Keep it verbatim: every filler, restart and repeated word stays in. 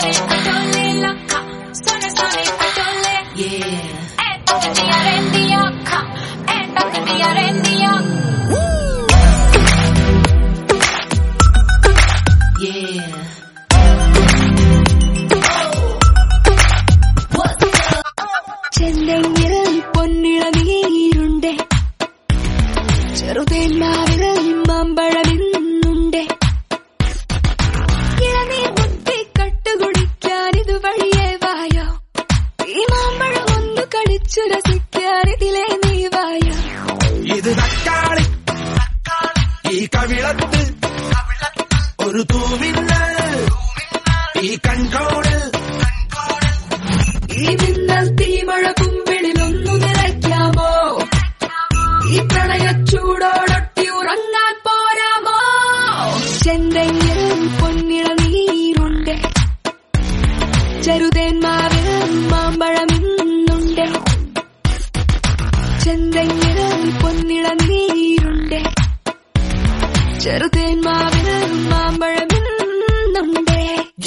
ചെന്തെങ്ങിൽ പൊന്നിള നീരുണ്ടേ ചെറുതേൻ മാവിൽ മാമ്പഴമിന്നുണ്ടേ ഇളനീർ മുത്തി കട്ടുകുടിക്കാൻ ഇത് വഴിയേ വായോ ഈ മാമ്പഴം ഒന്ന് കടിച്ചു രസിക്കാൻ ഇതിലെ നീ വായോ ഇത് തക്കാളി ഈ കവിളത്ത് ഒരു തൂമിന്നൽ ഈ കൺകോട് ഈ മിന്നൽ തീമഴ കുമ്പിളിലൊന്നു നിറയ്ക്കാമോ ഈ പ്രണയച്ചൂടോടൊട്ടി ഉറങ്ങാൻ പോരാമോ ചെന്തെങ്ങിൽ പൊന്നിള നീരുണ്ടേ ചെറുതേൻ മാവിൽ മാമ്പഴമിന്നുണ്ടേ ചെന്തെങ്ങിൽ പൊന്നിള നീരുണ്ടേ ചെറുതേൻ മാവിൽ മാമ്പഴം